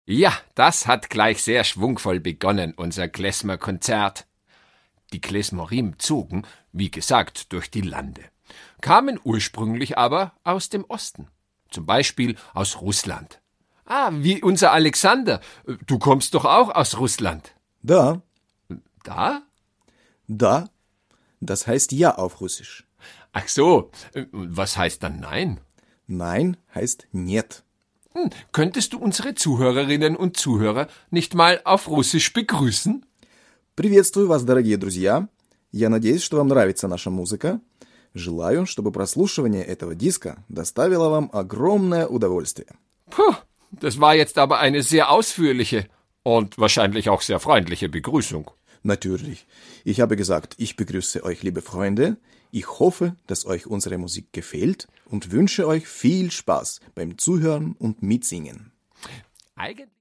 Ja, das hat gleich sehr schwungvoll begonnen, unser Klezmer-Konzert. Die Klezmorim zogen, wie gesagt, durch die Lande, kamen ursprünglich aber aus dem Osten, zum Beispiel aus Russland. Ah, wie unser Alexander. Du kommst doch auch aus Russland. Да, Da? да, das heißt ja auf Russisch. Ach so, was heißt dann nein? Nein heißt нет. Könntest du unsere Zuhörerinnen und Zuhörer nicht mal auf Russisch begrüßen? Приветствую вас, дорогие друзья. Я надеюсь, что вам нравится наша музыка. Желаю, чтобы прослушивание этого диска доставило вам огромное удовольствие. Puh, das war jetzt aber eine sehr ausführliche und wahrscheinlich auch sehr freundliche Begrüßung. Natürlich. Ich habe gesagt, ich begrüße euch, liebe Freunde. Ich hoffe, dass euch unsere Musik gefällt und wünsche euch viel Spaß beim Zuhören und Mitsingen. Eigentlich